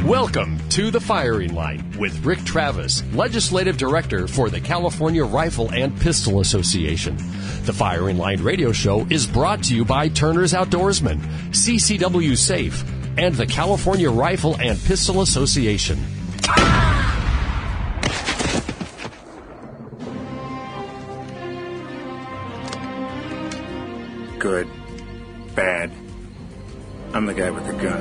Welcome to The Firing Line with Rick Travis, Legislative Director for the California Rifle and Pistol Association. The Firing Line radio show is brought to you by Turner's Outdoorsman, CCW Safe, and the California Rifle and Pistol Association. Good. Bad. I'm the guy with the gun.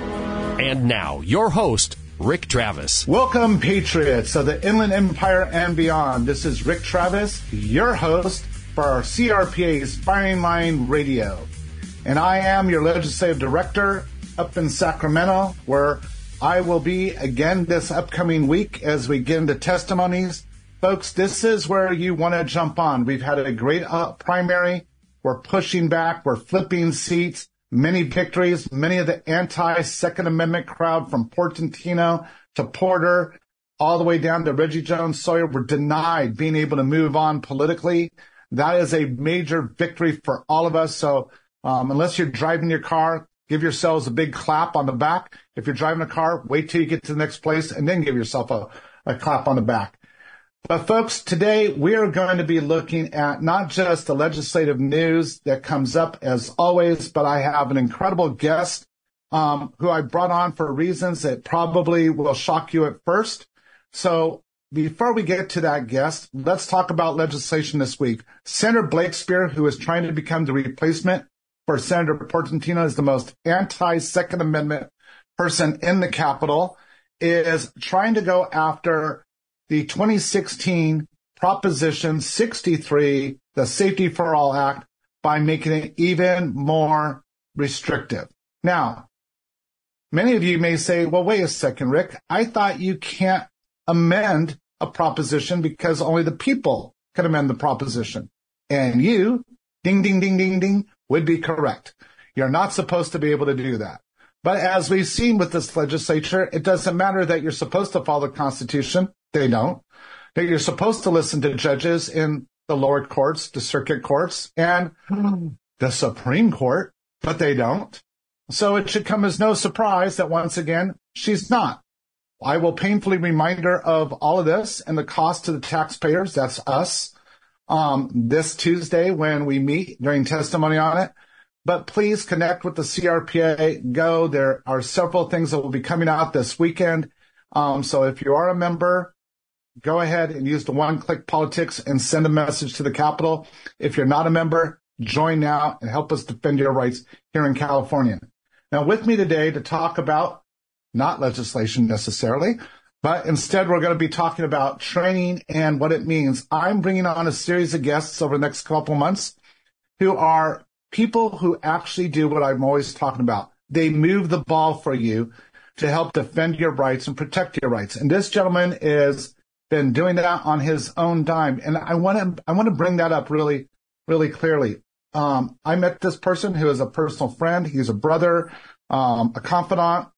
And now, your host, Rick Travis. Welcome, patriots of the Inland Empire and beyond. This is Rick Travis, your host for our CRPA's Firing Line Radio. And I am your legislative director up in Sacramento, where I will be again this upcoming week as we get into testimonies. Folks, this is where you want to jump on. We've had a great primary. We're pushing back. We're flipping seats. Many victories. Many of the anti-Second Amendment crowd from Portantino to Porter all the way down to Reggie Jones Sawyer were denied being able to move on politically. That is a major victory for all of us. So unless you're driving your car, give yourselves a big clap on the back. If you're driving a car, wait till you get to the next place and then give yourself a clap on the back. But folks, today we are going to be looking at not just the legislative news that comes up as always, but I have an incredible guest who I brought on for reasons that probably will shock you at first. So before we get to that guest, let's talk about legislation this week. Senator Blakespear, who is trying to become the replacement for Senator Portantino, is the most anti-Second Amendment person in the Capitol, is trying to go after the 2016 Proposition 63, the Safety for All Act, by making it even more restrictive. Now, many of you may say, well, wait a second, Rick. I thought you can't amend a proposition because only the people can amend the proposition. And you, ding, ding, ding, ding, ding, would be correct. You're not supposed to be able to do that. But as we've seen with this legislature, it doesn't matter that you're supposed to follow the Constitution. They don't. That you're supposed to listen to judges in the lower courts, the circuit courts, and the Supreme Court, but they don't. So it should come as no surprise that once again, she's not. I will painfully remind her of all of this and the cost to the taxpayers, that's us, this Tuesday when we meet during testimony on it. But please connect with the CRPA. Go. There are several things that will be coming out this weekend. So if you are a member, go ahead and use the one-click politics and send a message to the Capitol. If you're not a member, join now and help us defend your rights here in California. Now, with me today to talk about not legislation necessarily, but instead we're going to be talking about training and what it means. I'm bringing on a series of guests over the next couple of months who are people who actually do what I'm always talking about. They move the ball for you to help defend your rights and protect your rights. And this gentleman has been doing that on his own dime. And I want to bring that up really, really clearly. I met this person who is a personal friend. He's a brother, a confidant,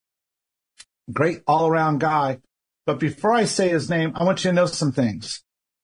great all-around guy. But before I say his name, I want you to know some things.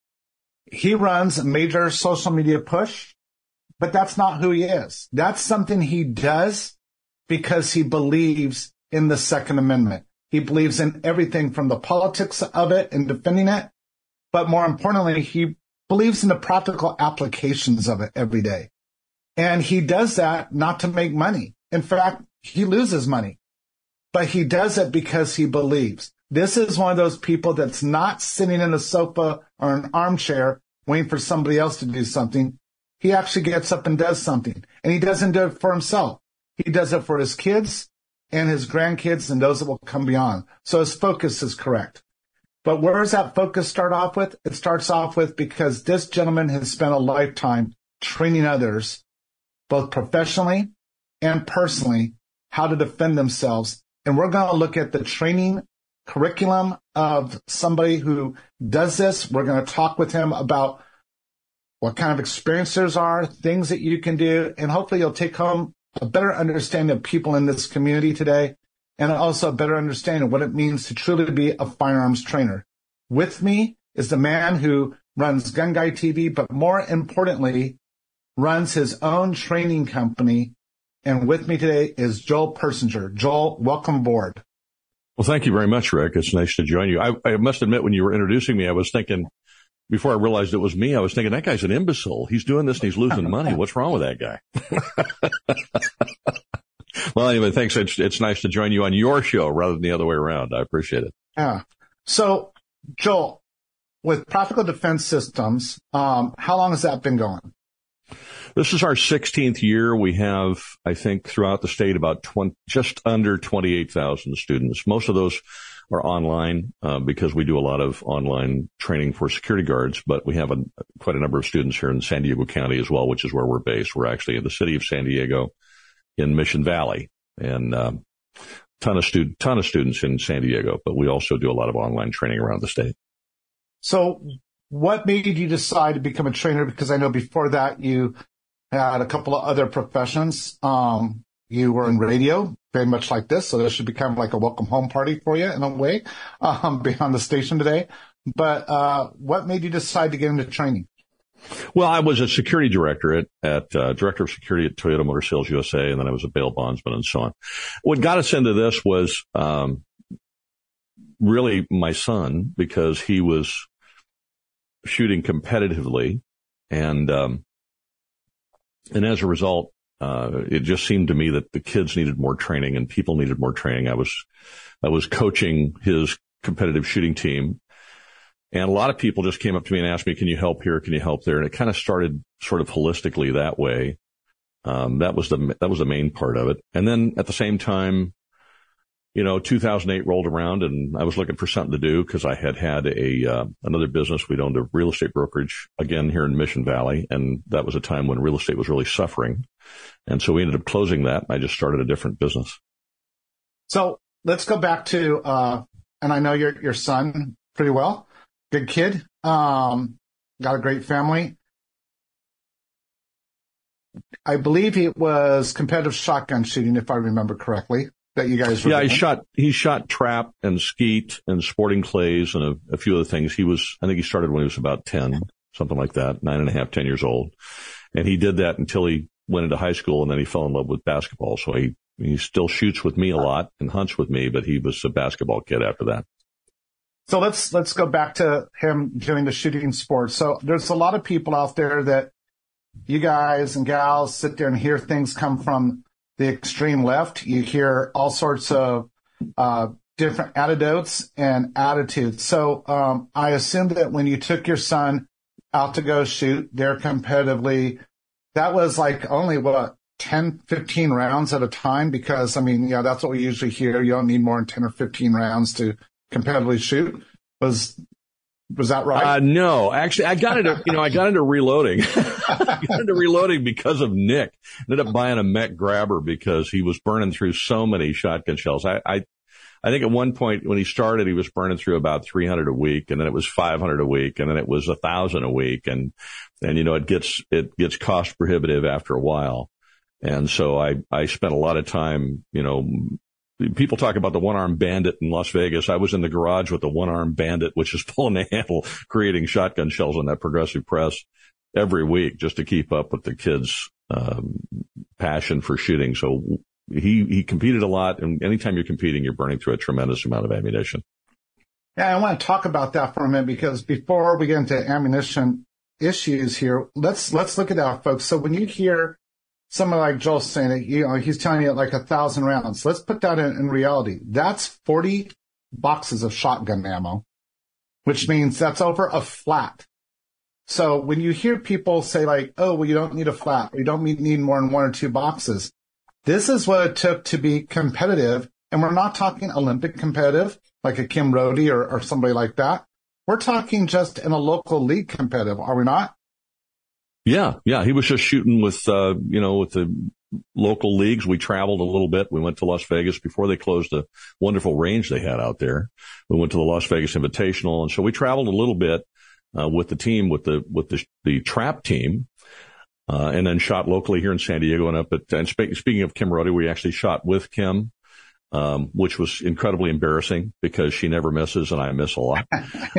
He runs a major social media push, but that's not who he is. That's something he does because he believes in the Second Amendment. He believes in everything from the politics of it and defending it, but more importantly, he believes in the practical applications of it every day. And he does that not to make money. In fact, he loses money, but he does it because he believes. This is one of those people that's not sitting in a sofa or an armchair waiting for somebody else to do something. He actually gets up and does something, and he doesn't do it for himself. He does it for his kids and his grandkids and those that will come beyond. So his focus is correct. But where does that focus start off with? It starts off with because this gentleman has spent a lifetime training others, both professionally and personally, how to defend themselves. And we're going to look at the training curriculum of somebody who does this. We're going to talk with him about what kind of experiences are, things that you can do, and hopefully you'll take home a better understanding of people in this community today, and also a better understanding of what it means to truly be a firearms trainer. With me is the man who runs Gun Guy TV, but more importantly, runs his own training company. And with me today is Joel Persinger. Joel, welcome aboard. Well, thank you very much, Rick. It's nice to join you. I must admit, when you were introducing me, I was thinking, before I realized it was me, I was thinking, that guy's an imbecile. He's doing this and he's losing money. What's wrong with that guy? Well, anyway, thanks. It's nice to join you on your show rather than the other way around. I appreciate it. Yeah. So, Joel, with Practical Defense Systems, how long has that been going? This is our 16th year. We have, I think, throughout the state about just under 28,000 students. Most of those are online because we do a lot of online training for security guards, but we have quite a number of students here in San Diego County as well, which is where we're based. We're actually in the city of San Diego in Mission Valley, and ton of students in San Diego, but we also do a lot of online training around the state. So what made you decide to become a trainer? Because I know before that you had a couple of other professions. You were in radio, very much like this, so this should be kind of like a welcome home party for you in a way, being on the station today. But what made you decide to get into training? Well, I was a security director at director of security at Toyota Motor Sales USA, and then I was a bail bondsman and so on. What got us into this was really my son, because he was shooting competitively, and as a result, it just seemed to me that the kids needed more training and people needed more training. I was coaching his competitive shooting team, and a lot of people just came up to me and asked me, "Can you help here? Can you help there?" And it kind of started sort of holistically that way. That was the main part of it. And then at the same time, 2008 rolled around, and I was looking for something to do because I had another business. We'd owned a real estate brokerage again here in Mission Valley, and that was a time when real estate was really suffering. And so we ended up closing that. And I just started a different business. So let's go back to, and I know your son pretty well. Good kid. Got a great family. I believe it was competitive shotgun shooting, if I remember correctly, that you guys were doing. he shot trap and skeet and sporting clays and a few other things. I think he started when he was about 10, something like that, 9.5, 10 years old. And he did that until he went into high school, and then he fell in love with basketball. So he still shoots with me a lot and hunts with me, but he was a basketball kid after that. So let's go back to him doing the shooting sports. So there's a lot of people out there that you guys and gals sit there and hear things come from the extreme left. You hear all sorts of different anecdotes and attitudes. So I assume that when you took your son out to go shoot there competitively, that was like only 10, 15 rounds at a time? Because that's what we usually hear. You don't need more than 10 or 15 rounds to competitively shoot. Was that right? No, actually, I got into reloading. I got into reloading because of Nick. Ended up buying a Mech Grabber because he was burning through so many shotgun shells. I think at one point when he started, he was burning through about 300 a week, and then it was 500 a week, and then it was 1,000 a week, and it gets cost prohibitive after a while. And so I spent a lot of time, people talk about the one-armed bandit in Las Vegas. I was in the garage with the one-armed bandit, which is pulling the handle, creating shotgun shells on that progressive press every week just to keep up with the kids' passion for shooting. So he competed a lot, and anytime you're competing, you're burning through a tremendous amount of ammunition. Yeah, I want to talk about that for a minute, because before we get into ammunition issues here, let's look at that, folks. So when you hear someone like Joel saying that, he's telling you like 1,000 rounds. Let's put that in reality. That's 40 boxes of shotgun ammo, which means that's over a flat. So when you hear people say like, "Oh, well, you don't need a flat. You don't need more than 1 or 2 boxes." This is what it took to be competitive. And we're not talking Olympic competitive, like a Kim Rode or somebody like that. We're talking just in a local league competitive, are we not? Yeah. He was just shooting with the local leagues. We traveled a little bit. We went to Las Vegas before they closed a wonderful range they had out there. We went to the Las Vegas Invitational. And so we traveled a little bit, with the team, with the trap team, and then shot locally here in San Diego and speaking of Kim Rode, we actually shot with Kim, which was incredibly embarrassing because she never misses and I miss a lot.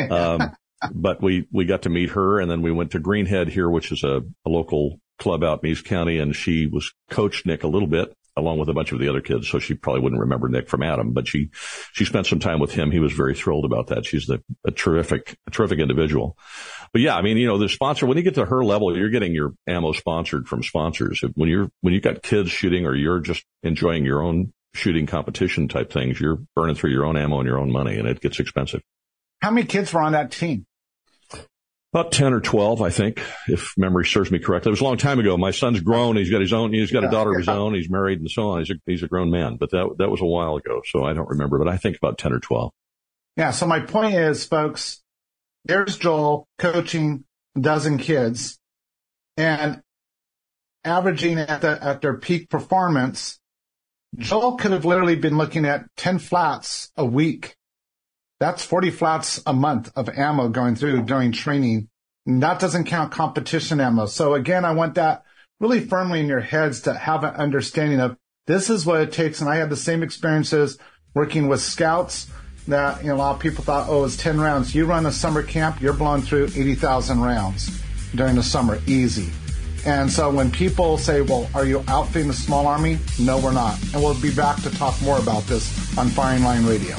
But we got to meet her, and then we went to Greenhead here, which is a local club out in East County, and she coached Nick a little bit along with a bunch of the other kids. So she probably wouldn't remember Nick from Adam, but she spent some time with him. He was very thrilled about that. She's a terrific individual. But yeah, I mean, the sponsor, when you get to her level, you're getting your ammo sponsored from sponsors. When you've got kids shooting, or you're just enjoying your own shooting competition type things, you're burning through your own ammo and your own money, and it gets expensive. How many kids were on that team? About 10 or 12, I think, if memory serves me correctly. It was a long time ago. My son's grown. He's got a daughter of his own. He's married and so on. He's a grown man, but that was a while ago. So I don't remember, but I think about 10 or 12. Yeah. So my point is, folks, there's Joel coaching a dozen kids and averaging at their peak performance. Joel could have literally been looking at 10 flats a week. That's 40 flats a month of ammo going through during training. And that doesn't count competition ammo. So again, I want that really firmly in your heads to have an understanding of this is what it takes. And I had the same experiences working with scouts that, a lot of people thought, oh, it's 10 rounds. You run a summer camp, you're blowing through 80,000 rounds during the summer, easy. And so when people say, well, are you outfitting the small army? No, we're not. And we'll be back to talk more about this on Firing Line Radio.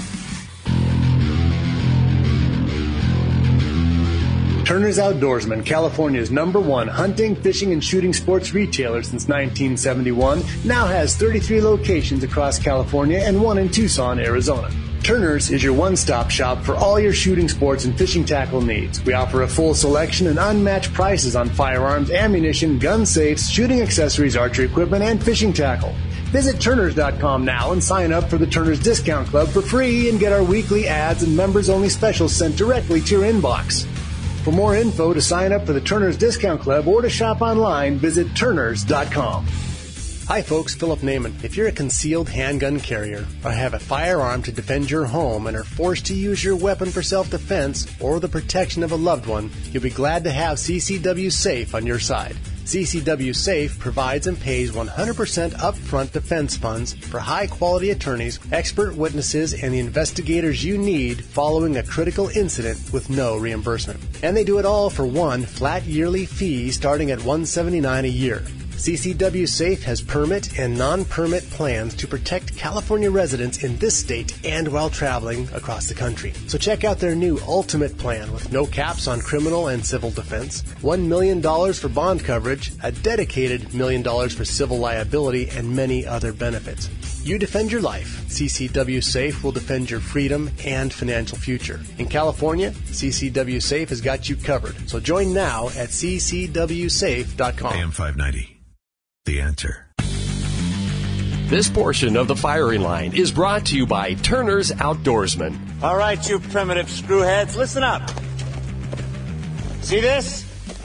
Turner's Outdoorsman, California's #1 hunting, fishing, and shooting sports retailer since 1971, now has 33 locations across California and one in Tucson, Arizona. Turner's is your one-stop shop for all your shooting sports and fishing tackle needs. We offer a full selection and unmatched prices on firearms, ammunition, gun safes, shooting accessories, archery equipment, and fishing tackle. Visit Turners.com now and sign up for the Turners Discount Club for free and get our weekly ads and members-only specials sent directly to your inbox. For more info, to sign up for the Turners Discount Club or to shop online, visit Turners.com. Hi folks, Philip Naiman. If you're a concealed handgun carrier or have a firearm to defend your home and are forced to use your weapon for self-defense or the protection of a loved one, you'll be glad to have CCW Safe on your side. CCW Safe provides and pays 100% upfront defense funds for high-quality attorneys, expert witnesses, and the investigators you need following a critical incident with no reimbursement. And they do it all for one flat yearly fee starting at $179 a year. CCW Safe has permit and non-permit plans to protect California residents in this state and while traveling across the country. So check out their new Ultimate Plan with no caps on criminal and civil defense, $1 million for bond coverage, a dedicated $1 million for civil liability, and many other benefits. You defend your life. CCW Safe will defend your freedom and financial future. In California, CCW Safe has got you covered. So join now at ccwsafe.com. AM 590. The answer. This portion of the Firing Line is brought to you by Turner's Outdoorsman. All right, you primitive screwheads, listen up. See this?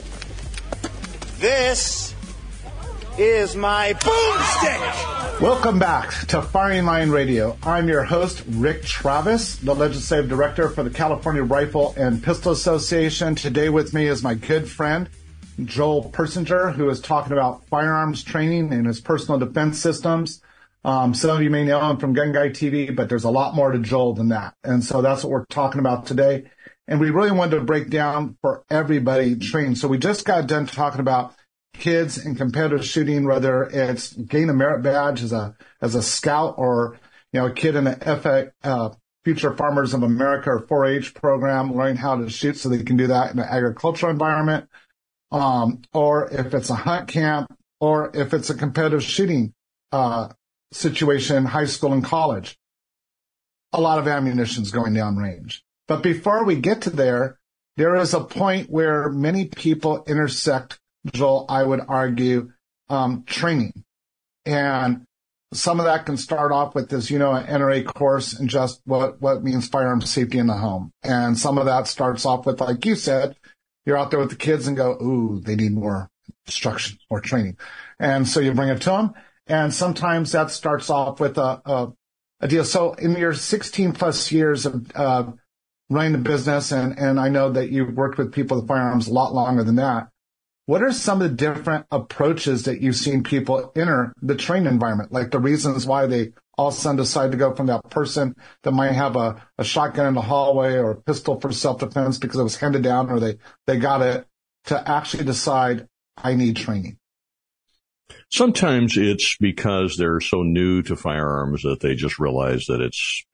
This is my boomstick. Welcome back to Firing Line Radio. I'm your host, Rick Travis, the Legislative Director for the California Rifle and Pistol Association. Today with me is my good friend, Joel Persinger, who is talking about firearms training and his personal defense systems. Some of you may know him from Gun Guy TV, but there's a lot more to Joel than that. And so that's what we're talking about today. And we really wanted to break down for everybody training. So we just got done talking about kids in competitive shooting, whether it's gain a merit badge as a scout or, a kid in the Future Farmers of America or 4-H program, learning how to shoot so they can do that in an agricultural environment. Or if it's a hunt camp, or if it's a competitive shooting situation in high school and college. A lot of ammunition is going down range. But before we get to there is a point where many people intersect, Joel, I would argue, training. And some of that can start off with this, an NRA course and just what means firearm safety in the home. And some of that starts off with, like you said, you're out there with the kids and go, ooh, they need more instruction or training. And so you bring it to them. And sometimes that starts off with a deal. So in your 16 plus years of running the business, and I know that you've worked with people with firearms a lot longer than that, what are some of the different approaches that you've seen people enter the training environment? Like the reasons why they all of a sudden decide to go from that person that might have a shotgun in the hallway or a pistol for self-defense because it was handed down or they got it, to actually decide, I need training. Sometimes it's because they're so new to firearms that they just realize that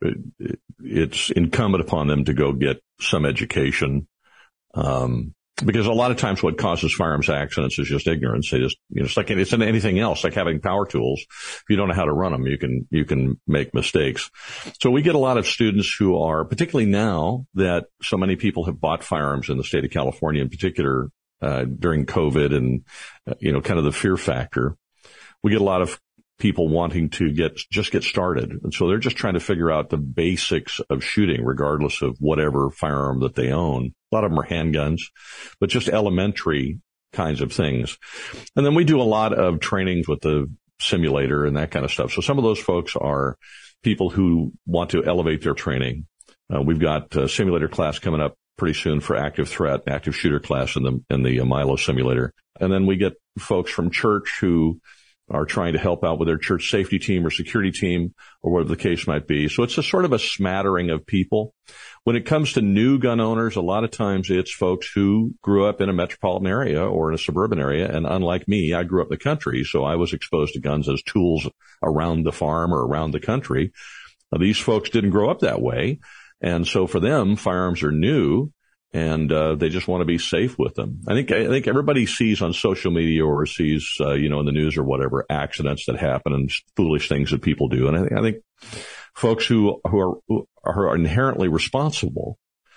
it's incumbent upon them to go get some education. Because a lot of times what causes firearms accidents is just ignorance. They just, it's like it's anything else, like having power tools. If you don't know how to run them, you can make mistakes. So we get a lot of students who are, particularly now that so many people have bought firearms in the state of California in particular, during COVID and, kind of the fear factor. We get a lot of people wanting to get started. And so they're just trying to figure out the basics of shooting, regardless of whatever firearm that they own. A lot of them are handguns, but just elementary kinds of things. And then we do a lot of trainings with the simulator and that kind of stuff. So some of those folks are people who want to elevate their training. We've got a simulator class coming up pretty soon for active shooter class in the Milo simulator. And then we get folks from church who are trying to help out with their church safety team or security team or whatever the case might be. So it's a sort of a smattering of people. When it comes to new gun owners, a lot of times it's folks who grew up in a metropolitan area or in a suburban area. And unlike me, I grew up in the country, so I was exposed to guns as tools around the farm or around the country. These folks didn't grow up that way. And so for them, firearms are new. And they just want to be safe with them. I think everybody sees on social media or sees, in the news or whatever, accidents that happen and foolish things that people do. And I think folks who are inherently responsible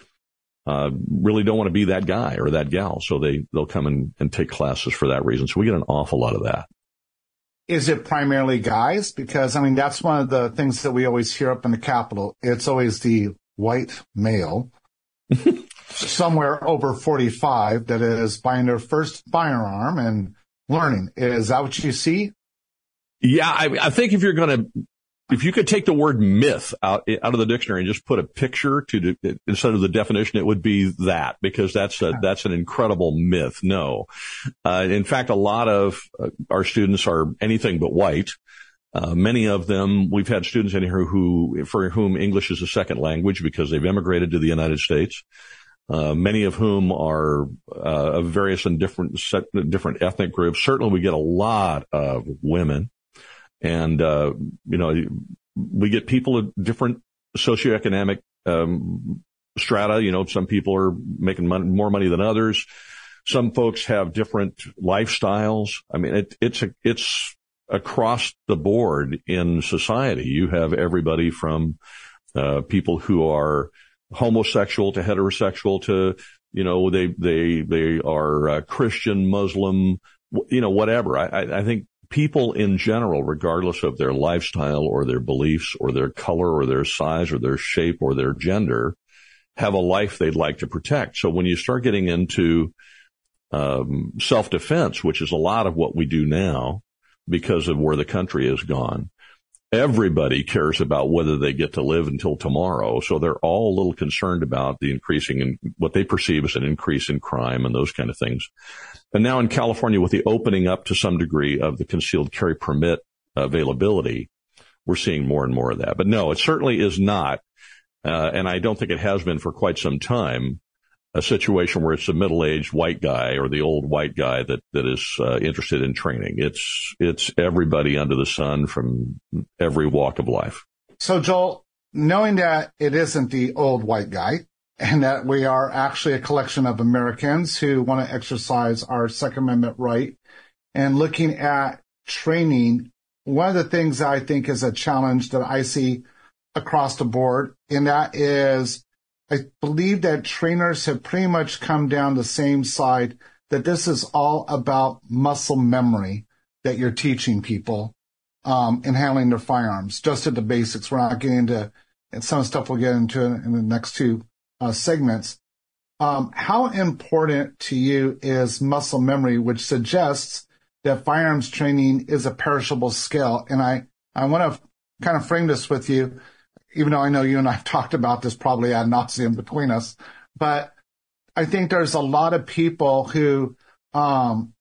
really don't want to be that guy or that gal. So they'll come and take classes for that reason. So we get an awful lot of that. Is it primarily guys? Because, that's one of the things that we always hear up in the Capitol. It's always the white male. Somewhere over 45 that is buying their first firearm and learning. Is that what you see? Yeah, I think if you could take the word myth out of the dictionary and just put a picture instead of the definition, it would be that, because that's an incredible myth. No. In fact, a lot of our students are anything but white. Many of them, we've had students in here for whom English is a second language because they've immigrated to the United States. Many of whom are of various and different ethnic groups. Certainly we get a lot of women. And, we get people of different socioeconomic strata. Some people are making more money than others. Some folks have different lifestyles. It's across the board in society. You have everybody from people who are homosexual to heterosexual to, they are Christian, Muslim, whatever. I think people in general, regardless of their lifestyle or their beliefs or their color or their size or their shape or their gender, have a life they'd like to protect. So when you start getting into self-defense, which is a lot of what we do now because of where the country has gone, everybody cares about whether they get to live until tomorrow. So they're all a little concerned about the increasing in what they perceive as an increase in crime and those kind of things. And now in California, with the opening up to some degree of the concealed carry permit availability, we're seeing more and more of that. But no, it certainly is not. And I don't think it has been for quite some time, a situation where it's the middle-aged white guy or the old white guy that is interested in training. It's everybody under the sun from every walk of life. So, Joel, knowing that it isn't the old white guy and that we are actually a collection of Americans who want to exercise our Second Amendment right and looking at training, one of the things I think is a challenge that I see across the board, and that is I believe that trainers have pretty much come down the same side, that this is all about muscle memory that you're teaching people in handling their firearms, just at the basics. We're not getting into and some stuff we'll get into in the next two segments. How important to you is muscle memory, which suggests that firearms training is a perishable skill? And I want to kind of frame this with you, even though I know you and I have talked about this probably ad nauseum between us, but I think there's a lot of people who, come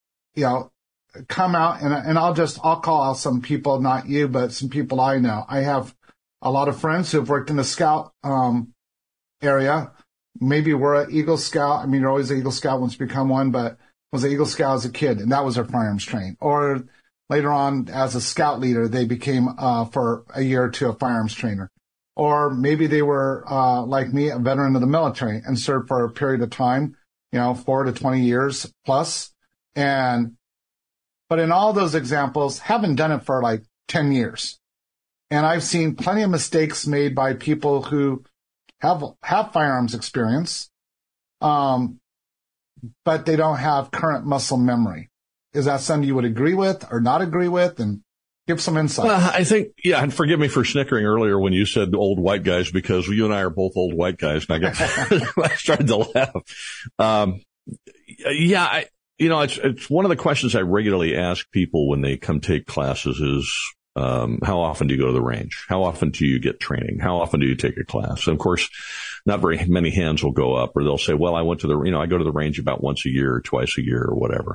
out and I'll call out some people, not you, but some people I know. I have a lot of friends who have worked in the Scout, area. Maybe we're an Eagle Scout. You're always an Eagle Scout once you become one, but was an Eagle Scout as a kid, and that was their firearms training. Or later on, as a scout leader, they became, for a year or two, a firearms trainer. Or maybe they were, like me, a veteran of the military and served for a period of time, 4 to 20 years plus. But in all those examples, haven't done it for like 10 years. And I've seen plenty of mistakes made by people who have firearms experience, but they don't have current muscle memory. Is that something you would agree with or not agree with? And give some insight. Well, I think, and forgive me for snickering earlier when you said old white guys, because you and I are both old white guys, and I started to laugh. It's one of the questions I regularly ask people when they come take classes is, how often do you go to the range? How often do you get training? How often do you take a class? And of course, not very many hands will go up, or they'll say, well, I go to the range about once a year or twice a year or whatever.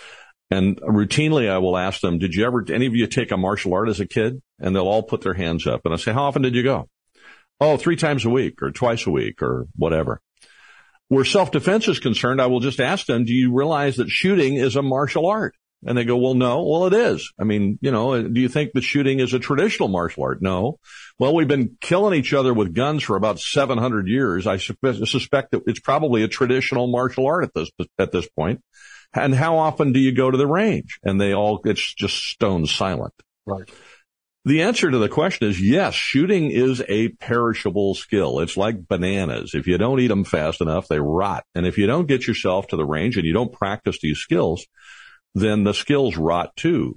And routinely I will ask them, did any of you take a martial art as a kid? And they'll all put their hands up. And I say, how often did you go? Oh, 3 times a week or twice a week or whatever. Where self-defense is concerned, I will just ask them, do you realize that shooting is a martial art? And they go, well, no. Well, it is. I mean, do you think that shooting is a traditional martial art? No. Well, we've been killing each other with guns for about 700 years. I suspect that it's probably a traditional martial art at this point. And how often do you go to the range? And it's just stone silent. Right. The answer to the question is yes, shooting is a perishable skill. It's like bananas. If you don't eat them fast enough, they rot. And if you don't get yourself to the range and you don't practice these skills, then the skills rot too.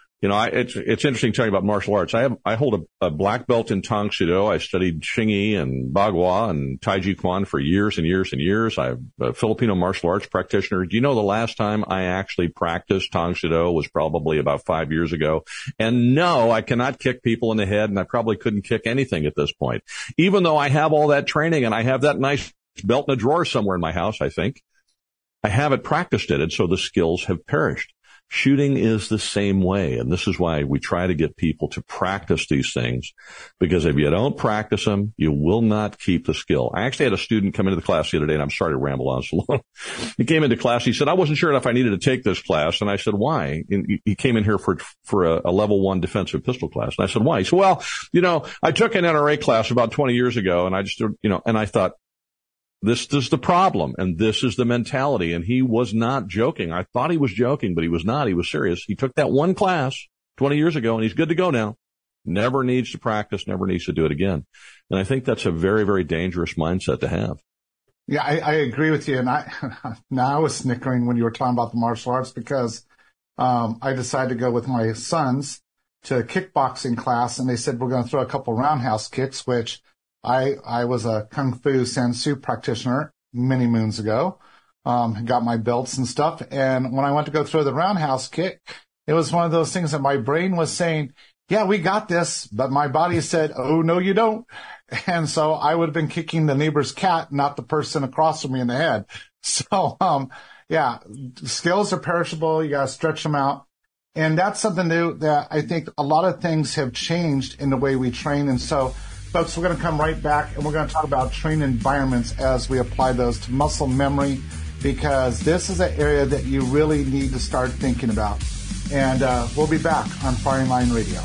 It's interesting talking about martial arts. I hold a black belt in Tang Soo Do. I studied Xingyi and Bagua and Tai Chi Chuan for years and years and years. I'm a Filipino martial arts practitioner. Do you know the last time I actually practiced Tang Soo Do was probably about 5 years ago? And no, I cannot kick people in the head, and I probably couldn't kick anything at this point. Even though I have all that training and I have that nice belt in a drawer somewhere in my house, I think. I haven't practiced it, and so the skills have perished. Shooting is the same way, and this is why we try to get people to practice these things, because if you don't practice them, you will not keep the skill. I actually had a student come into the class the other day, and I'm sorry to ramble on so long. He came into class. He said, I wasn't sure if I needed to take this class, and I said, why? And he came in here for a level 1 defensive pistol class, and I said, why? He said, well, I took an NRA class about 20 years ago, and I just, and I thought, this is the problem, and this is the mentality. And he was not joking. I thought he was joking, but he was not. He was serious. He took that one class 20 years ago, and he's good to go now. Never needs to practice, never needs to do it again. And I think that's a very, very dangerous mindset to have. Yeah, I agree with you. And I was snickering when you were talking about the martial arts because I decided to go with my sons to a kickboxing class, and they said we're going to throw a couple roundhouse kicks, which I was a Kung Fu Sansu practitioner many moons ago, got my belts and stuff. And when I went to go throw the roundhouse kick, it was one of those things that my brain was saying, yeah, we got this. But my body said, oh, no, you don't. And so I would have been kicking the neighbor's cat, not the person across from me in the head. So, skills are perishable. You got to stretch them out. And that's something new that I think a lot of things have changed in the way we train. And so, folks, we're going to come right back, and we're going to talk about training environments as we apply those to muscle memory, because this is an area that you really need to start thinking about. And we'll be back on Firing Line Radio.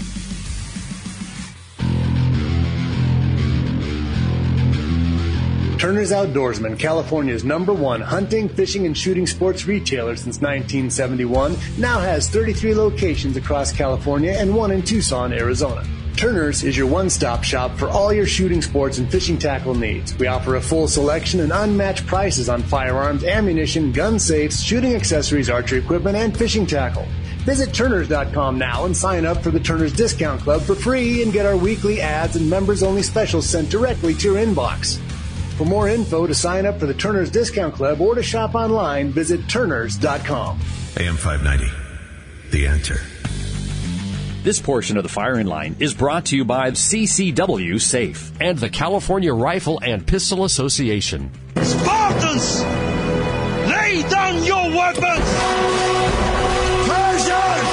Turner's Outdoorsman, California's #1 hunting, fishing, and shooting sports retailer since 1971, now has 33 locations across California and 1 in Tucson, Arizona. Turner's is your one-stop shop for all your shooting sports and fishing tackle needs. We offer a full selection and unmatched prices on firearms, ammunition, gun safes, shooting accessories, archery equipment, and fishing tackle. Visit Turners.com now and sign up for the Turners Discount Club for free and get our weekly ads and members-only specials sent directly to your inbox. For more info, to sign up for the Turners Discount Club or to shop online, visit Turners.com. AM 590, The Answer. This portion of the Firing Line is brought to you by CCW Safe and the California Rifle and Pistol Association. Spartans, lay down your weapons! Persians,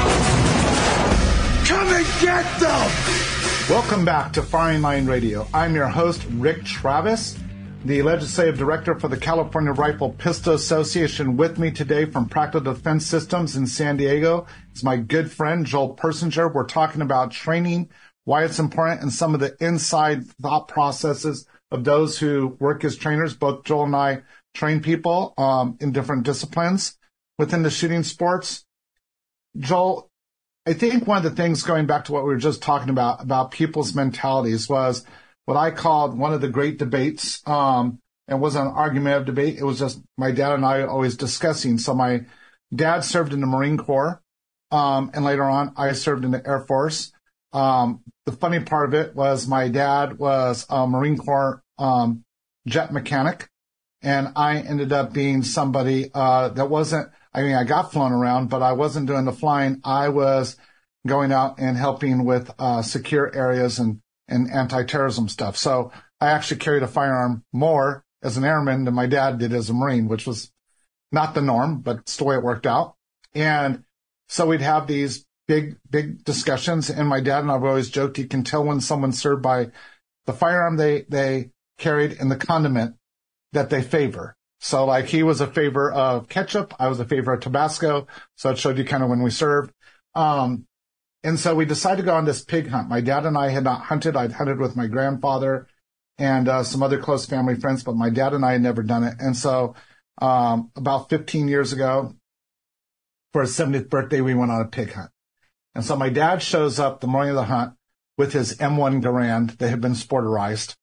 come and get them! Welcome back to Firing Line Radio. I'm your host, Rick Travis. the Legislative Director for the California Rifle Pistol Association. With me today from Practical Defense Systems in San Diego is my good friend, Joel Persinger. We're talking about training, why it's important, and some of the inside thought processes of those who work as trainers. Both Joel and I train people in different disciplines within the shooting sports. Joel, I think one of the things, going back to what we were just talking about people's mentalities, was what I called one of the great debates. It wasn't an argumentative debate. It was just my dad and I always discussing. So my dad served in the Marine Corps, and later on I served in the Air Force. The funny part of it was my dad was a Marine Corps jet mechanic, and I ended up being somebody that wasn't, I mean, I got flown around, but I wasn't doing the flying. I was going out and helping with secure areas and anti-terrorism stuff. So I actually carried a firearm more as an airman than my dad did as a Marine, which was not the norm, but it's the way it worked out. And so we'd have these big discussions, and my dad and I have always joked, you can tell when someone's served by the firearm they carried and the condiment that they favor. So like he was a favor of ketchup, I was a favor of Tabasco. So it showed you kind of when we served. And so we decided to go on this pig hunt. My dad and I had not hunted. I'd hunted with my grandfather and some other close family friends, but my dad and I had never done it. And so about 15 years ago, for his 70th birthday, we went on a pig hunt. And so my dad shows up the morning of the hunt with his M1 Garand that had been sporterized.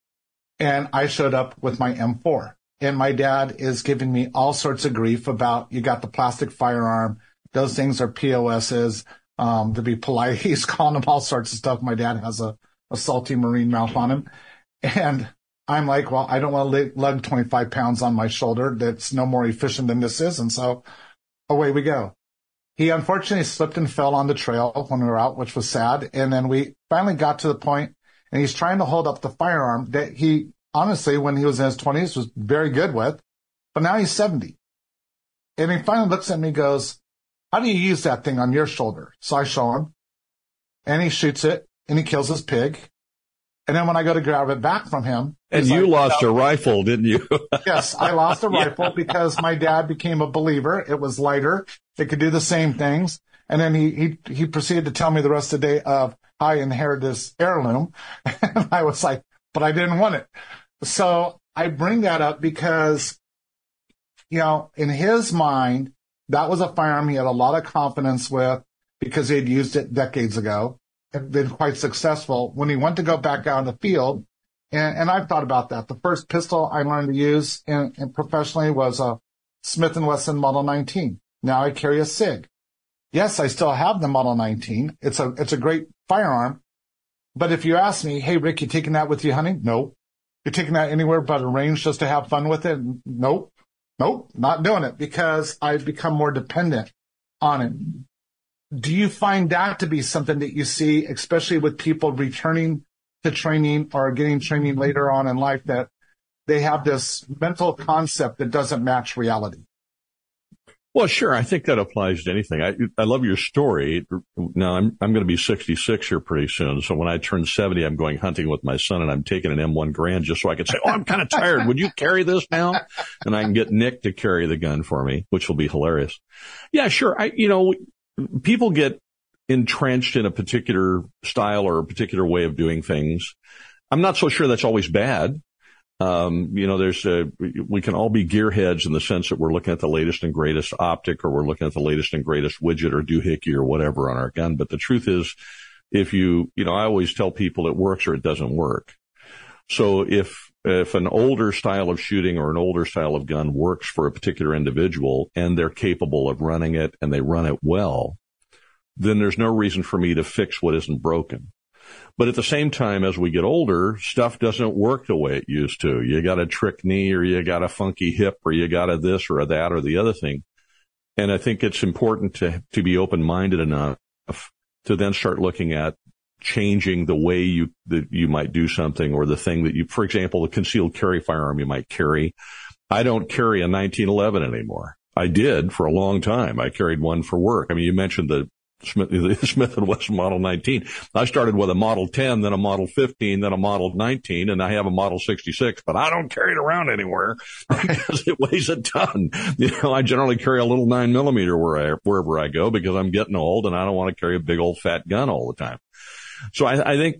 And I showed up with my M4. And my dad is giving me all sorts of grief about, you got the plastic firearm. Those things are POSs. To be polite, he's calling them all sorts of stuff. My dad has a salty Marine mouth on him. And I'm like, well, I don't want to lug 25 pounds on my shoulder. That's no more efficient than this is. And so away we go. He unfortunately slipped and fell on the trail when we were out, which was sad. And then we finally got to the point, and he's trying to hold up the firearm that he, honestly, when he was in his 20s, was very good with. But now he's 70. And he finally looks at me and goes, how do you use that thing on your shoulder? So I show him, and he shoots it, and he kills his pig. And then when I go to grab it back from him... And you lost a rifle, didn't you? Yes, I lost a rifle because my dad became a believer. It was lighter. It could do the same things. And then he proceeded to tell me the rest of the day of how I inherited this heirloom. And I was like, but I didn't want it. So I bring that up because, you know, in his mind, that was a firearm he had a lot of confidence with because he had used it decades ago and been quite successful. When he went to go back out in the field, and I've thought about that. The first pistol I learned to use and professionally was a Smith & Wesson Model 19. Now I carry a SIG. Yes, I still have the Model 19. It's a great firearm. But if you ask me, hey, Rick, you taking that with you hunting? No. You're taking that anywhere but a range just to have fun with it? Nope, not doing it because I've become more dependent on it. Do you find that to be something that you see, especially with people returning to training or getting training later on in life, that they have this mental concept that doesn't match reality? Well, sure. I think that applies to anything. I love your story. Now, I'm going to be 66 here pretty soon. So when I turn 70, I'm going hunting with my son, and I'm taking an M1 Garand just so I could say, oh, I'm kind of tired. Would you carry this now? And I can get Nick to carry the gun for me, which will be hilarious. Yeah, sure. People get entrenched in a particular style or a particular way of doing things. I'm not so sure that's always bad. We can all be gearheads in the sense that we're looking at the latest and greatest optic, or we're looking at the latest and greatest widget or doohickey or whatever on our gun. But the truth is, I always tell people it works or it doesn't work. So if an older style of shooting or an older style of gun works for a particular individual and they're capable of running it and they run it well, then there's no reason for me to fix what isn't broken. But at the same time, as we get older, stuff doesn't work the way it used to. You got a trick knee, or you got a funky hip, or you got a this or a that or the other thing. And I think it's important to be open-minded enough to then start looking at changing the way you might do something, or the thing that for example, the concealed carry firearm you might carry. I don't carry a 1911 anymore. I did for a long time. I carried one for work. I mean, you mentioned the Smith & Wesson Model 19. I started with a Model 10, then a Model 15, then a Model 19, and I have a Model 66, but I don't carry it around anywhere because it weighs a ton. I generally carry a little 9mm wherever I go because I'm getting old and I don't want to carry a big old fat gun all the time. So I think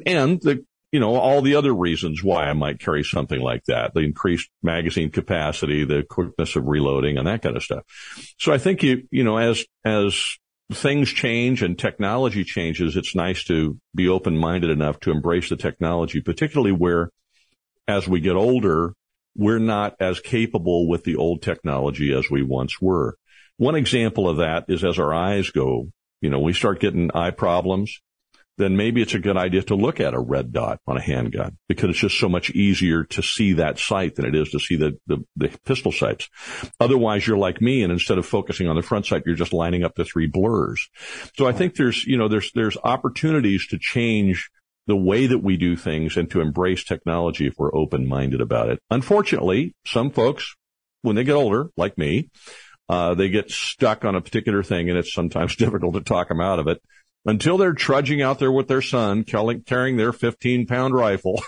all the other reasons why I might carry something like that, the increased magazine capacity, the quickness of reloading and that kind of stuff. So I think as things change and technology changes, it's nice to be open-minded enough to embrace the technology, particularly where, as we get older, we're not as capable with the old technology as we once were. One example of that is as our eyes go, we start getting eye problems, then maybe it's a good idea to look at a red dot on a handgun because it's just so much easier to see that sight than it is to see the pistol sights. Otherwise, you're like me, and instead of focusing on the front sight, you're just lining up the three blurs. So I think there's opportunities to change the way that we do things and to embrace technology if we're open-minded about it. Unfortunately, some folks, when they get older, like me, they get stuck on a particular thing, and it's sometimes difficult to talk them out of it. Until they're trudging out there with their son, carrying their 15-pound rifle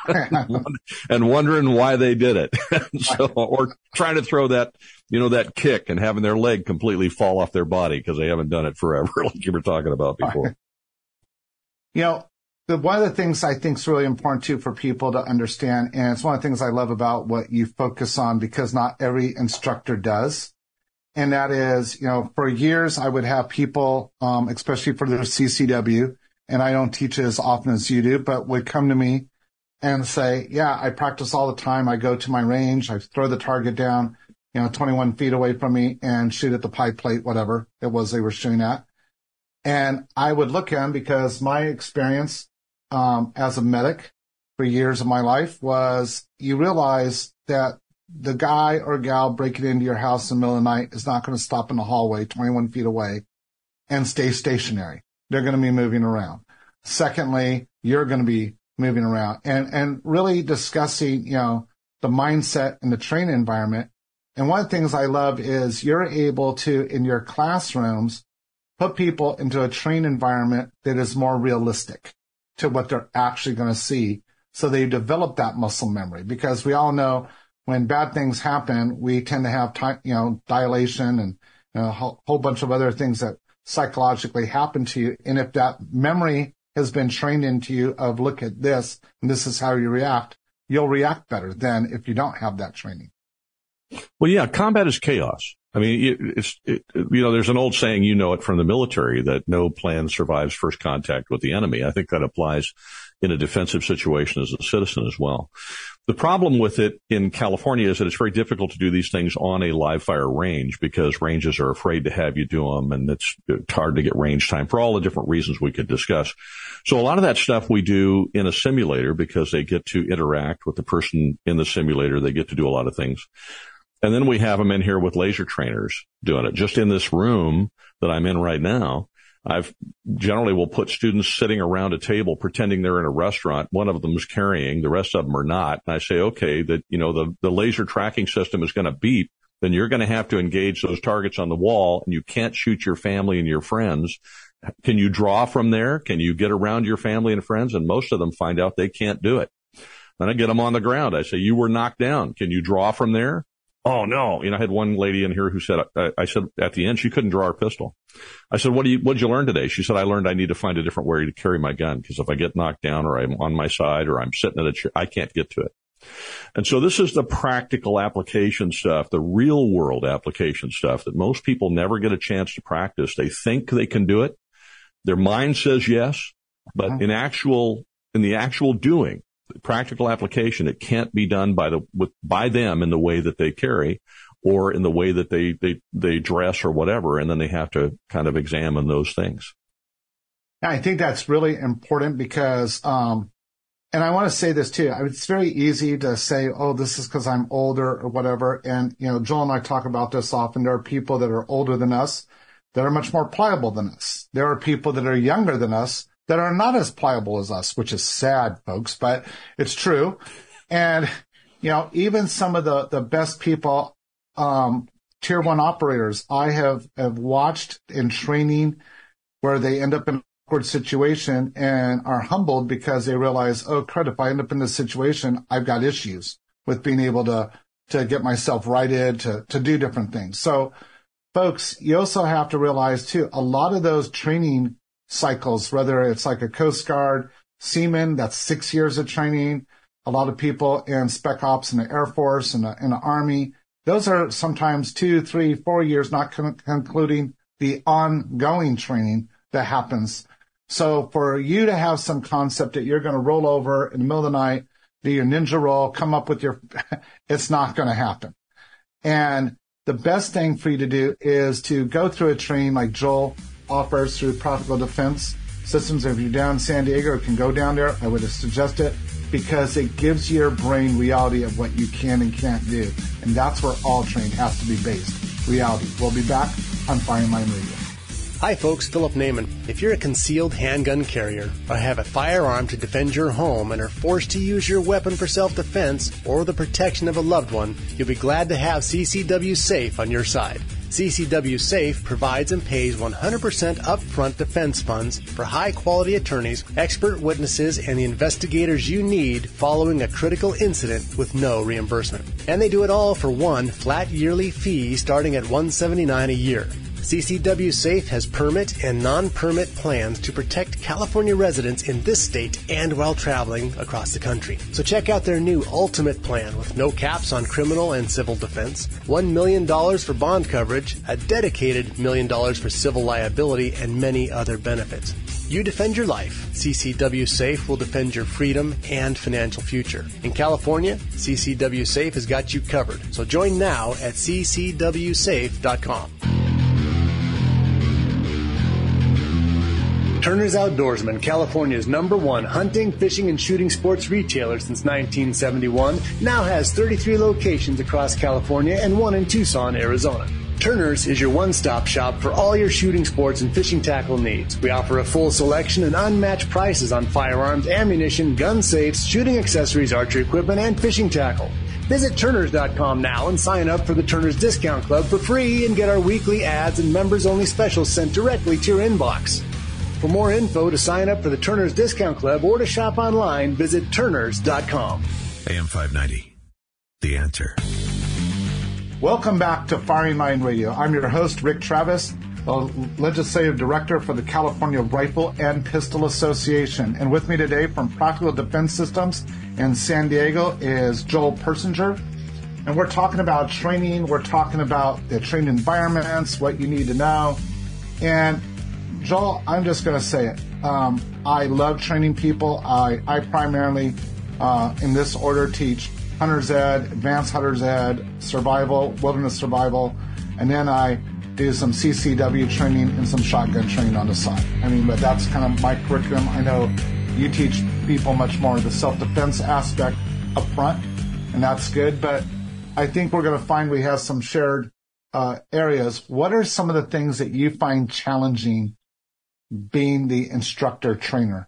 and wondering why they did it. Or trying to throw that kick and having their leg completely fall off their body because they haven't done it forever, like you were talking about before. One of the things I think is really important, too, for people to understand, and it's one of the things I love about what you focus on because not every instructor does. And that is, for years I would have people, especially for their CCW, and I don't teach it as often as you do, but would come to me and say, yeah, I practice all the time. I go to my range. I throw the target down, 21 feet away from me and shoot at the pie plate, whatever it was they were shooting at. And I would look at them because my experience, as a medic for years of my life was you realize that the guy or gal breaking into your house in the middle of the night is not going to stop in the hallway 21 feet away and stay stationary. They're going to be moving around. Secondly, you're going to be moving around and really discussing, the mindset and the training environment. And one of the things I love is you're able to, in your classrooms, put people into a training environment that is more realistic to what they're actually going to see. So they develop that muscle memory because we all know when bad things happen, we tend to have dilation and a whole bunch of other things that psychologically happen to you. And if that memory has been trained into you of look at this, and this is how you react, you'll react better than if you don't have that training. Well, yeah, combat is chaos. I mean, there's an old saying, it from the military, that no plan survives first contact with the enemy. I think that applies in a defensive situation as a citizen as well. The problem with it in California is that it's very difficult to do these things on a live fire range because ranges are afraid to have you do them, and it's hard to get range time for all the different reasons we could discuss. So a lot of that stuff we do in a simulator because they get to interact with the person in the simulator. They get to do a lot of things. And then we have them in here with laser trainers doing it. Just in this room that I'm in right now, I've generally will put students sitting around a table pretending they're in a restaurant. One of them is carrying, the rest of them are not. And I say, okay, that, the laser tracking system is going to beep. Then you're going to have to engage those targets on the wall, and you can't shoot your family and your friends. Can you draw from there? Can you get around your family and friends? And most of them find out they can't do it. Then I get them on the ground. I say, you were knocked down. Can you draw from there? Oh, no. I had one lady in here who said, I said at the end, she couldn't draw her pistol. I said, what'd you learn today? She said, I learned I need to find a different way to carry my gun because if I get knocked down or I'm on my side or I'm sitting at a chair, I can't get to it. And so this is the practical application stuff, the real world application stuff that most people never get a chance to practice. They think they can do it. Their mind says yes, but in the actual doing, practical application, it can't be done by them in the way that they carry or in the way that they dress or whatever. And then they have to kind of examine those things. I think that's really important because, and I want to say this too. It's very easy to say, oh, this is because I'm older or whatever. And, Joel and I talk about this often. There are people that are older than us that are much more pliable than us. There are people that are younger than us that are not as pliable as us, which is sad, folks, but it's true. And, even some of the best people, tier one operators I have watched in training where they end up in an awkward situation and are humbled because they realize, oh, crud, if I end up in this situation, I've got issues with being able to get myself righted, to do different things. So, folks, you also have to realize, too, a lot of those training cycles, whether it's like a Coast Guard seaman, that's 6 years of training, a lot of people in Spec Ops in the Air Force and in the Army, those are sometimes 2, 3, 4 years, not concluding the ongoing training that happens. So for you to have some concept that you're going to roll over in the middle of the night, do your ninja roll, come up with your, it's not going to happen. And the best thing for you to do is to go through a training like Joel offers through Practical Defense Systems. If you're down in San Diego, you can go down there. I would suggest it because it gives your brain reality of what you can and can't do. And that's where all training has to be based. Reality. We'll be back on Firing Line Radio. Hi folks, Philip Naiman. If you're a concealed handgun carrier or have a firearm to defend your home and are forced to use your weapon for self-defense or the protection of a loved one, you'll be glad to have CCW Safe on your side. CCW Safe provides and pays 100% upfront defense funds for high-quality attorneys, expert witnesses, and the investigators you need following a critical incident with no reimbursement. And they do it all for one flat yearly fee starting at $179 a year. CCW Safe has permit and non-permit plans to protect California residents in this state and while traveling across the country. So check out their new Ultimate Plan with no caps on criminal and civil defense, $1 million for bond coverage, a dedicated $1 million for civil liability, and many other benefits. You defend your life. CCW Safe will defend your freedom and financial future. In California, CCW Safe has got you covered. So join now at ccwsafe.com. Turner's Outdoorsman, California's #1 hunting, fishing, and shooting sports retailer since 1971, now has 33 locations across California and one in Tucson, Arizona. Turner's is your one-stop shop for all your shooting sports and fishing tackle needs. We offer a full selection and unmatched prices on firearms, ammunition, gun safes, shooting accessories, archery equipment, and fishing tackle. Visit Turners.com now and sign up for the Turner's Discount Club for free and get our weekly ads and members-only specials sent directly to your inbox. For more info, to sign up for the Turner's Discount Club or to shop online, visit Turners.com. AM 590, The Answer. Welcome back to Firing Line Radio. I'm your host, Rick Travis, the Legislative Director for the California Rifle and Pistol Association. And with me today from Practical Defense Systems in San Diego is Joel Persinger. And we're talking about training. We're talking about the training environments, what you need to know. And Joel, I'm just going to say it. I love training people. I primarily, in this order, teach Hunter's Ed, Advanced Hunter's Ed, Survival, Wilderness Survival, and then I do some CCW training and some shotgun training on the side. I mean, but that's kind of my curriculum. I know you teach people much more the self-defense aspect up front, and that's good. But I think we're going to find we have some shared areas. What are some of the things that you find challenging being the instructor trainer?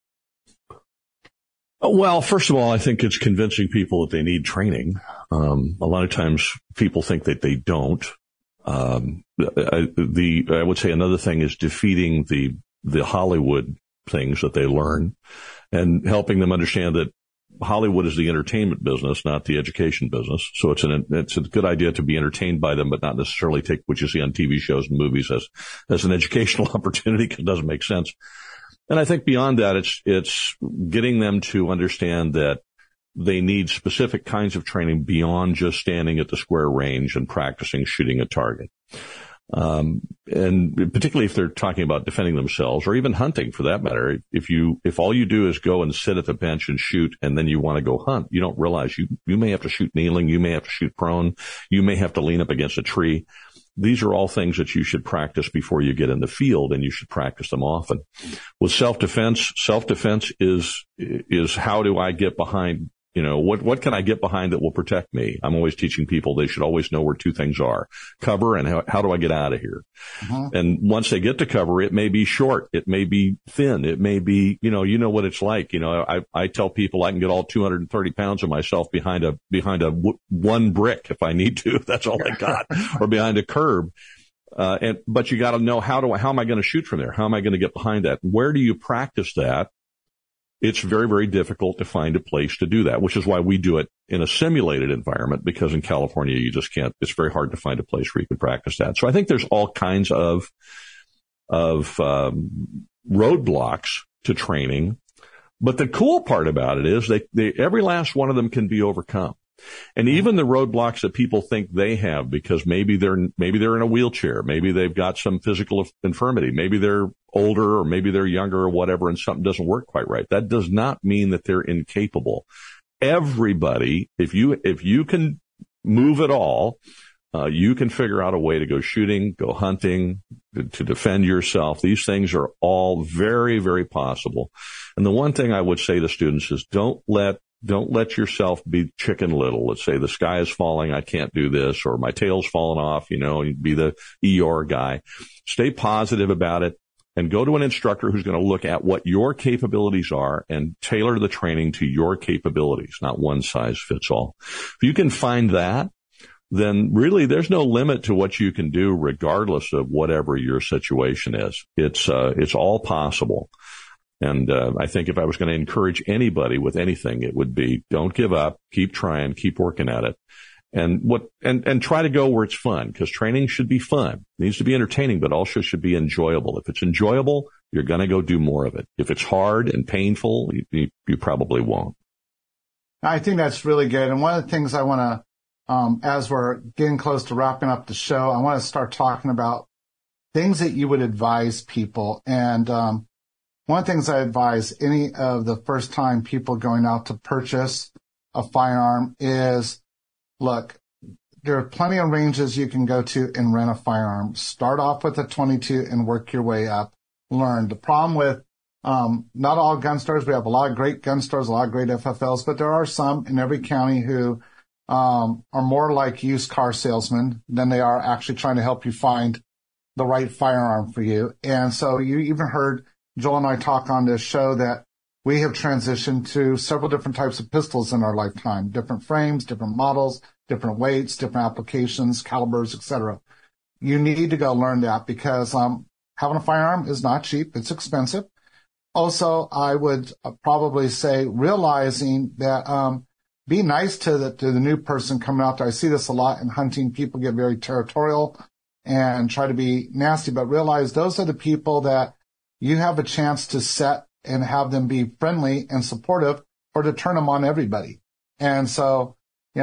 Well, first of all, I think it's convincing people that they need training. A lot of times people think that they don't. I would say another thing is defeating the Hollywood things that they learn and helping them understand that Hollywood is the entertainment business, not the education business. So it's a good idea to be entertained by them, but not necessarily take what you see on TV shows and movies as an educational opportunity, because it doesn't make sense. And I think beyond that, it's getting them to understand that they need specific kinds of training beyond just standing at the square range and practicing shooting a target. And particularly if they're talking about defending themselves or even hunting for that matter. If all you do is go and sit at the bench and shoot and then you want to go hunt, you don't realize you may have to shoot kneeling. You may have to shoot prone. You may have to lean up against a tree. These are all things that you should practice before you get in the field, and you should practice them often. With self-defense is how do I get behind, what can I get behind that will protect me? I'm always teaching people they should always know where two things are: cover and how do I get out of here? Uh-huh. And once they get to cover, it may be short, it may be thin, it may be, you know what it's like. I tell people I can get all 230 pounds of myself behind a one brick if I need to, if that's all I got, or behind a curb. But you got to know how am I going to shoot from there? How am I going to get behind that? Where do you practice that? It's very, very difficult to find a place to do that, which is why we do it in a simulated environment, because in California, you just can't, it's very hard to find a place where you can practice that. So I think there's all kinds of roadblocks to training. But the cool part about it is every last one of them can be overcome. And even the roadblocks that people think they have, because maybe they're in a wheelchair, maybe they've got some physical infirmity, maybe they're older or maybe they're younger or whatever, and something doesn't work quite right. That does not mean that they're incapable. Everybody, if you can move at all, you can figure out a way to go shooting, go hunting, to defend yourself. These things are all very, very possible. And the one thing I would say to students is don't let yourself be Chicken Little. Let's say the sky is falling, I can't do this, or my tail's falling off, you'd be the Eeyore guy. Stay positive about it and go to an instructor who's going to look at what your capabilities are and tailor the training to your capabilities, not one size fits all. If you can find that, then really there's no limit to what you can do regardless of whatever your situation is. It's all possible. And I think if I was going to encourage anybody with anything, it would be don't give up, keep trying, keep working at it, and try to go where it's fun, because training should be fun. It needs to be entertaining, but also should be enjoyable. If it's enjoyable, you're going to go do more of it. If it's hard and painful, you probably won't. I think that's really good. And one of the things I want to, as we're getting close to wrapping up the show, I want to start talking about things that you would advise people. And one of the things I advise any of the first-time people going out to purchase a firearm is, look, there are plenty of ranges you can go to and rent a firearm. Start off with a .22 and work your way up. Learn. The problem with not all gun stores, we have a lot of great gun stores, a lot of great FFLs, but there are some in every county who are more like used car salesmen than they are actually trying to help you find the right firearm for you. And so you even heard Joel and I talk on this show that we have transitioned to several different types of pistols in our lifetime, different frames, different models, different weights, different applications, calibers, etc. You need to go learn that, because having a firearm is not cheap. It's expensive. Also, I would probably say realizing that be nice to the new person coming out there. I see this a lot in hunting. People get very territorial and try to be nasty, but realize those are the people that you have a chance to set and have them be friendly and supportive, or to turn them on everybody. And so,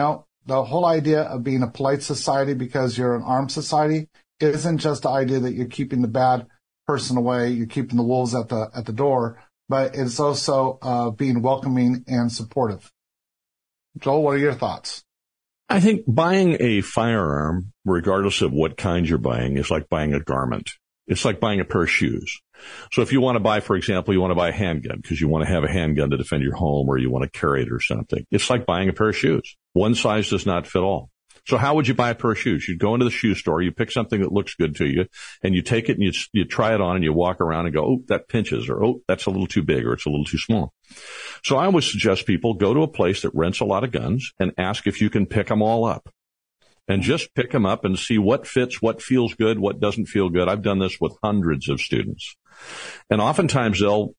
the whole idea of being a polite society because you're an armed society isn't just the idea that you're keeping the bad person away, you're keeping the wolves at the door, but it's also being welcoming and supportive. Joel, what are your thoughts? I think buying a firearm, regardless of what kind you're buying, is like buying a garment. It's like buying a pair of shoes. So if you want to buy, for example, you want to buy a handgun because you want to have a handgun to defend your home, or you want to carry it or something. It's like buying a pair of shoes. One size does not fit all. So how would you buy a pair of shoes? You'd go into the shoe store, you pick something that looks good to you, and you take it and you try it on, and you walk around and go, oh, that pinches, or oh, that's a little too big, or it's a little too small. So I would suggest people go to a place that rents a lot of guns and ask if you can pick them all up. And just pick them up and see what fits, what feels good, what doesn't feel good. I've done this with hundreds of students. And oftentimes they'll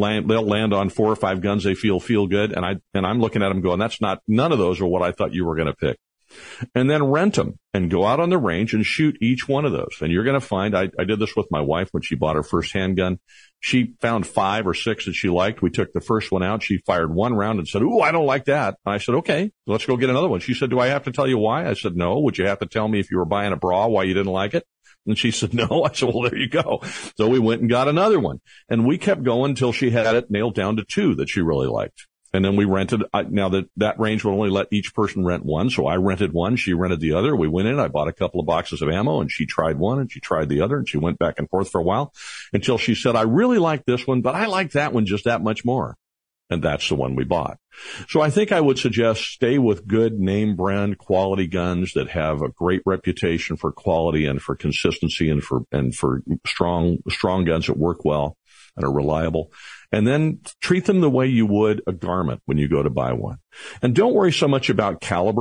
land on 4 or 5 guns they feel good. And I'm looking at them going, none of those are what I thought you were going to pick. And then rent them and go out on the range and shoot each one of those. And you're going to find, I did this with my wife when she bought her first handgun. She found 5 or 6 that she liked. We took the first one out. She fired one round and said, ooh, I don't like that. And I said, okay, let's go get another one. She said, do I have to tell you why? I said, no. Would you have to tell me if you were buying a bra why you didn't like it? And she said, no. I said, well, there you go. So we went and got another one. And we kept going until she had it nailed down to 2 that she really liked. And then we rented, now that range will only let each person rent one. So I rented one, she rented the other. We went in, I bought a couple of boxes of ammo, and she tried one and she tried the other, and she went back and forth for a while until she said, I really like this one, but I like that one just that much more. And that's the one we bought. So I think I would suggest stay with good name brand quality guns that have a great reputation for quality and for consistency and for strong guns that work well and are reliable. And then treat them the way you would a garment when you go to buy one. And don't worry so much about caliber.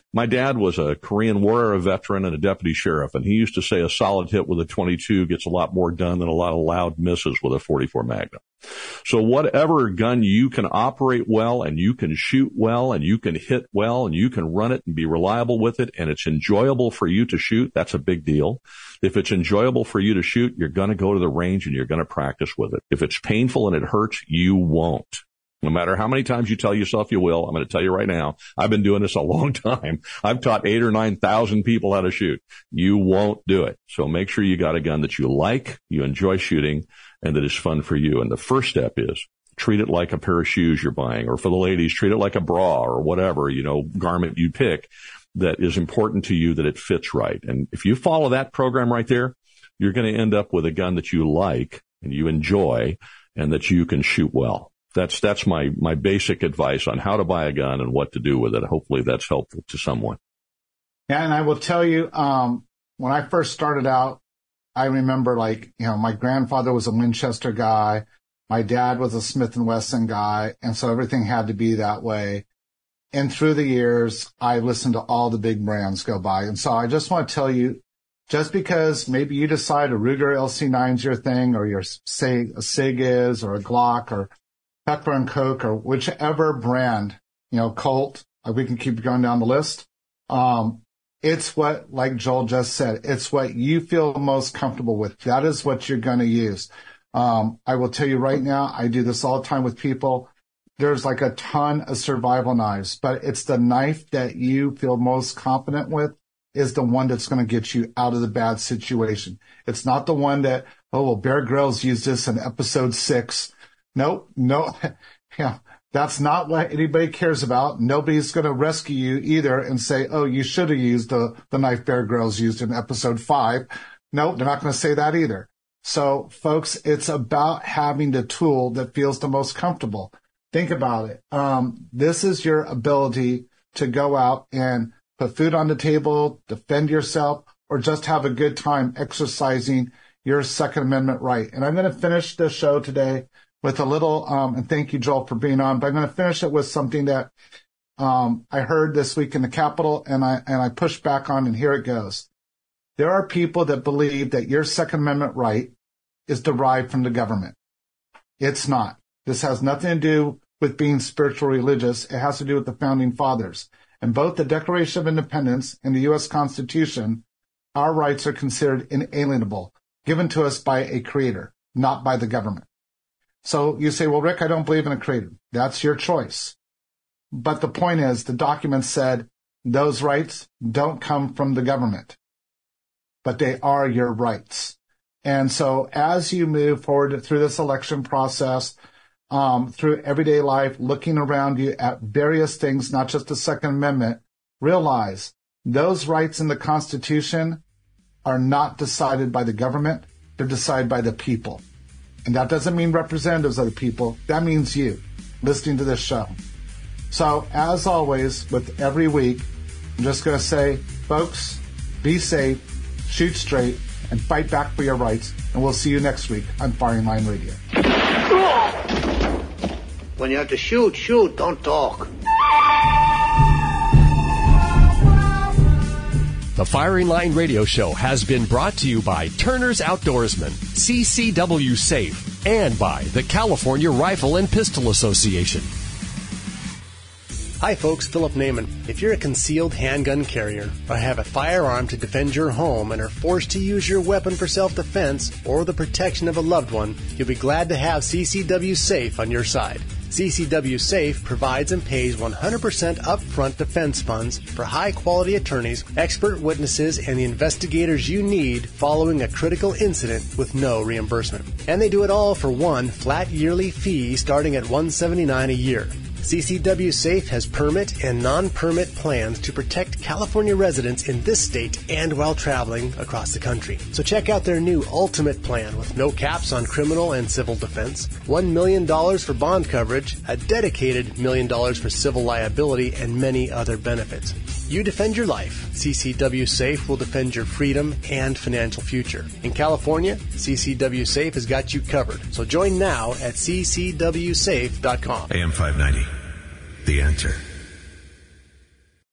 My dad was a Korean War era veteran and a deputy sheriff, and he used to say a solid hit with a .22 gets a lot more done than a lot of loud misses with a .44 Magnum. So whatever gun you can operate well and you can shoot well and you can hit well and you can run it and be reliable with it and it's enjoyable for you to shoot, that's a big deal. If it's enjoyable for you to shoot, you're going to go to the range and you're going to practice with it. If it's painful and it hurts, you won't. No matter how many times you tell yourself you will, I'm going to tell you right now, I've been doing this a long time. I've taught 8,000 or 9,000 people how to shoot. You won't do it. So make sure you got a gun that you like, you enjoy shooting, and that is fun for you. And the first step is treat it like a pair of shoes you're buying, or for the ladies, treat it like a bra or whatever, garment you pick that is important to you, that it fits right. And if you follow that program right there, you're going to end up with a gun that you like and you enjoy and that you can shoot well. That's my basic advice on how to buy a gun and what to do with it. Hopefully that's helpful to someone. Yeah, and I will tell you, when I first started out, I remember my grandfather was a Winchester guy. My dad was a Smith & Wesson guy. And so everything had to be that way. And through the years, I listened to all the big brands go by. And so I just want to tell you, just because maybe you decide a Ruger LC9 is your thing, or a SIG is, or a Glock, or Heckler and Koch, or whichever brand, Colt, we can keep going down the list. It's what, like Joel just said, it's what you feel most comfortable with. That is what you're going to use. I will tell you right now, I do this all the time with people. There's like a ton of survival knives, but it's the knife that you feel most confident with is the one that's going to get you out of the bad situation. It's not the one that, Bear Grylls used this in episode 6. No. Yeah, that's not what anybody cares about. Nobody's going to rescue you either and say, you should have used the knife Bear Grylls used in episode 5. No, they're not going to say that either. So, folks, it's about having the tool that feels the most comfortable. Think about it. This is your ability to go out and put food on the table, defend yourself, or just have a good time exercising your Second Amendment right. And I'm going to finish the show today with a little, and thank you, Joel, for being on, but I'm going to finish it with something that I heard this week in the Capitol, and I pushed back on, and here it goes. There are people that believe that your Second Amendment right is derived from the government. It's not. This has nothing to do with being spiritual religious. It has to do with the Founding Fathers. And both the Declaration of Independence and the U.S. Constitution, our rights are considered inalienable, given to us by a creator, not by the government. So you say, well, Rick, I don't believe in a creator. That's your choice. But the point is, the document said those rights don't come from the government, but they are your rights. And so as you move forward through this election process, through everyday life, looking around you at various things, not just the Second Amendment, realize those rights in the Constitution are not decided by the government. They're decided by the people. And that doesn't mean representatives of the people. That means you listening to this show. So as always, with every week, I'm just going to say, folks, be safe, shoot straight, and fight back for your rights. And we'll see you next week on Firing Line Radio. When you have to shoot, don't talk. The Firing Line Radio Show has been brought to you by Turner's Outdoorsman, CCW Safe, and by the California Rifle and Pistol Association. Hi folks, Philip Naiman. If you're a concealed handgun carrier or have a firearm to defend your home and are forced to use your weapon for self-defense or the protection of a loved one, you'll be glad to have CCW Safe on your side. CCW Safe provides and pays 100% upfront defense funds for high-quality attorneys, expert witnesses, and the investigators you need following a critical incident with no reimbursement. And they do it all for one flat yearly fee starting at $179 a year. CCW Safe has permit and non-permit plans to protect California residents in this state and while traveling across the country. So check out their new Ultimate Plan with no caps on criminal and civil defense, $1 million for bond coverage, a dedicated $1 million for civil liability, and many other benefits. You defend your life. CCW Safe will defend your freedom and financial future. In California, CCW Safe has got you covered. So join now at ccwsafe.com. AM 590, The Answer.